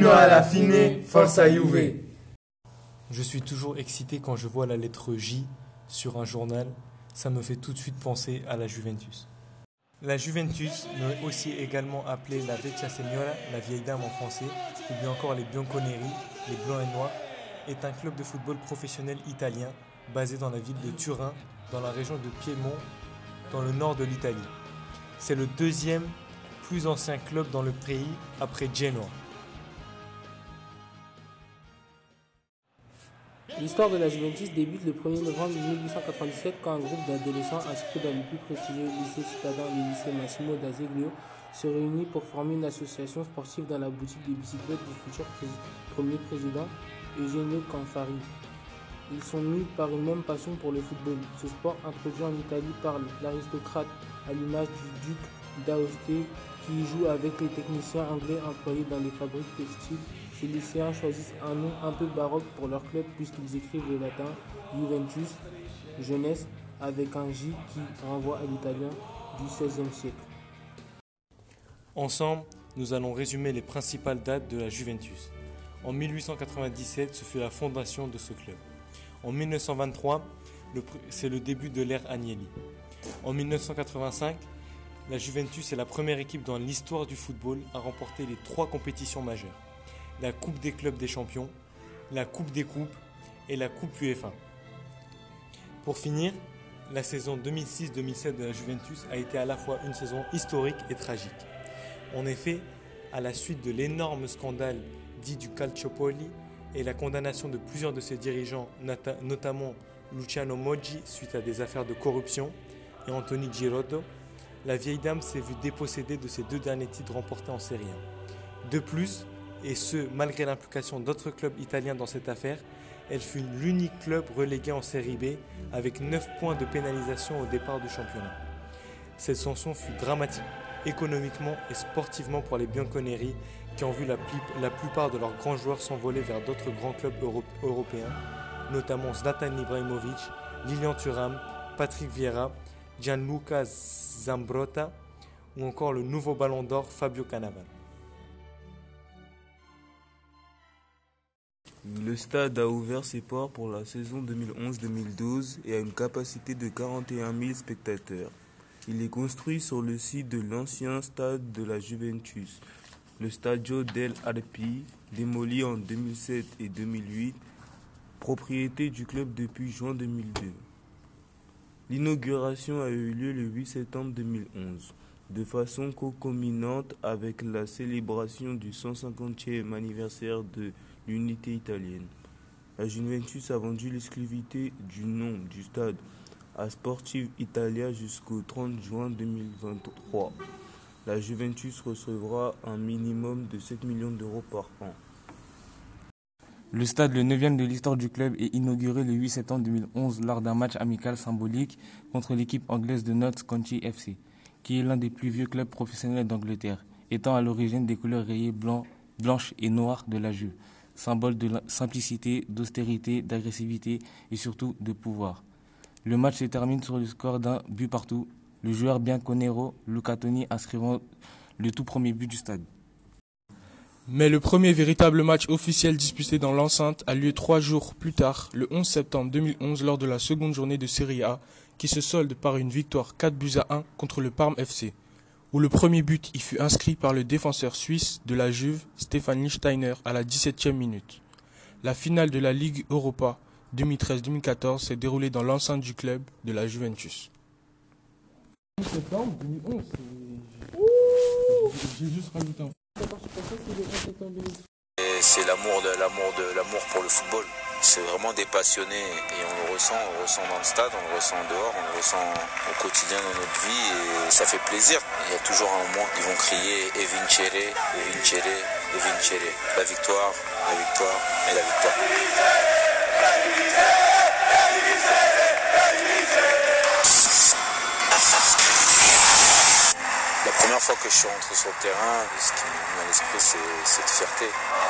Fino alla fine, forza Juve. Je suis toujours excité quand je vois la lettre J sur un journal. Ça me fait tout de suite penser à la Juventus. La Juventus, mais aussi également appelée la Vecchia Signora, la vieille dame en français, ou bien encore les Bianconeri, les blancs et noirs, est un club de football professionnel italien basé dans la ville de Turin, dans la région de Piémont, dans le nord de l'Italie. C'est le deuxième plus ancien club dans le pays après Genoa. L'histoire de la Juventus débute le 1er novembre 1897 quand un groupe d'adolescents inscrits dans le plus prestigieux lycée citadin, le lycée Massimo d'Azeglio, se réunit pour former une association sportive dans la boutique de bicyclettes du futur premier président Eugenio Canfari. Ils sont mus par une même passion pour le football. Ce sport, introduit en Italie par l'aristocrate à l'image du duc d'Aoste qui joue avec les techniciens anglais employés dans les fabriques textiles. Ces lycéens choisissent un nom un peu baroque pour leur club puisqu'ils écrivent le latin Juventus, jeunesse, avec un J qui renvoie à l'italien du XVIe siècle. Ensemble, nous allons résumer les principales dates de la Juventus. En 1897, ce fut la fondation de ce club. En 1923, c'est le début de l'ère Agnelli. En 1985, la Juventus est la première équipe dans l'histoire du football à remporter les 3 compétitions majeures. La Coupe des clubs des champions, la Coupe des coupes et la Coupe UEFA. Pour finir, la saison 2006-2007 de la Juventus a été à la fois une saison historique et tragique. En effet, à la suite de l'énorme scandale dit du Calciopoli et la condamnation de plusieurs de ses dirigeants, notamment Luciano Moggi suite à des affaires de corruption et Anthony Girotto, la vieille dame s'est vue dépossédée de ses 2 derniers titres remportés en Serie A. De plus, et ce malgré l'implication d'autres clubs italiens dans cette affaire, elle fut l'unique club relégué en Série B avec 9 points de pénalisation au départ du championnat. Cette sanction fut dramatique économiquement et sportivement pour les Bianconeri qui ont vu la plupart de leurs grands joueurs s'envoler vers d'autres grands clubs européens, notamment Zlatan Ibrahimovic, Lilian Thuram, Patrick Vieira, Gianluca Zambrotta ou encore le nouveau ballon d'or Fabio Cannavaro. Le stade a ouvert ses portes pour la saison 2011-2012 et a une capacité de 41 000 spectateurs. Il est construit sur le site de l'ancien stade de la Juventus, le Stadio del Arpi, démoli en 2007 et 2008, propriété du club depuis juin 2002. L'inauguration a eu lieu le 8 septembre 2011, de façon concomitante avec la célébration du 150e anniversaire de l'unité italienne. La Juventus a vendu l'exclusivité du nom du stade à Sportive Italia jusqu'au 30 juin 2023. La Juventus recevra un minimum de 7 millions d'euros par an. Le stade, le 9e de l'histoire du club, est inauguré le 8 septembre 2011 lors d'un match amical symbolique contre l'équipe anglaise de Notts County FC, qui est l'un des plus vieux clubs professionnels d'Angleterre, étant à l'origine des couleurs rayées blanches et noires de la Juve, symbole de simplicité, d'austérité, d'agressivité et surtout de pouvoir. Le match se termine sur le score d'un but partout, le joueur Bianconero Luca Toni inscrivant le tout premier but du stade. Mais le premier véritable match officiel disputé dans l'enceinte a lieu 3 jours plus tard, le 11 septembre 2011, lors de la seconde journée de Serie A, qui se solde par une victoire 4-1 contre le Parme FC, où le premier but y fut inscrit par le défenseur suisse de la Juve, Stefan Lichtsteiner, à la 17e minute. La finale de la Ligue Europa 2013-2014 s'est déroulée dans l'enceinte du club de la Juventus. Septembre 2011, j'ai juste rajouté un. C'est l'amour pour le football. C'est vraiment des passionnés et on le ressent dans le stade, on le ressent dehors, on le ressent au quotidien dans notre vie et ça fait plaisir. Il y a toujours un moment, ils vont crier E vincere, E vincere, E vincere. La victoire et la victoire. La première fois que je suis rentré sur le terrain, ce qui me vient à l'esprit, c'est cette fierté.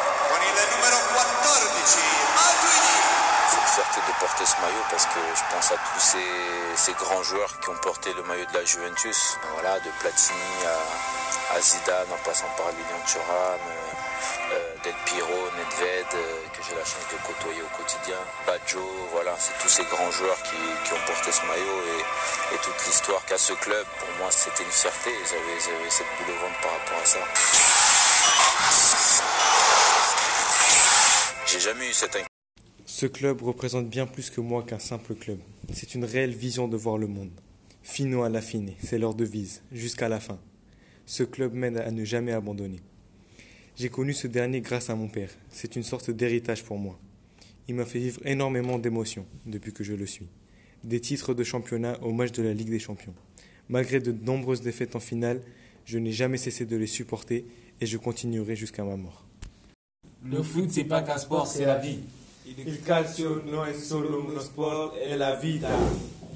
Cette fierté de porter ce maillot parce que je pense à tous ces grands joueurs qui ont porté le maillot de la Juventus. Voilà, de Platini à Zidane en passant par Lilian Thuram, Del Piro, Nedved, que j'ai la chance de côtoyer au quotidien, Baggio, voilà, c'est tous ces grands joueurs qui ont porté ce maillot et toute l'histoire qu'a ce club. Pour moi, c'était une fierté et j'avais cette boule au ventre par rapport à ça. J'ai jamais eu cette inquiétude. Ce club représente bien plus que moi qu'un simple club. C'est une réelle vision de voir le monde. Fino alla fine, c'est leur devise, jusqu'à la fin. Ce club m'aide à ne jamais abandonner. J'ai connu ce dernier grâce à mon père. C'est une sorte d'héritage pour moi. Il m'a fait vivre énormément d'émotions depuis que je le suis. Des titres de championnat au match de la Ligue des Champions. Malgré de nombreuses défaites en finale, je n'ai jamais cessé de les supporter et je continuerai jusqu'à ma mort. Le foot, c'est pas qu'un sport, c'est la vie. Il calcio non è solo uno sport, è la vita.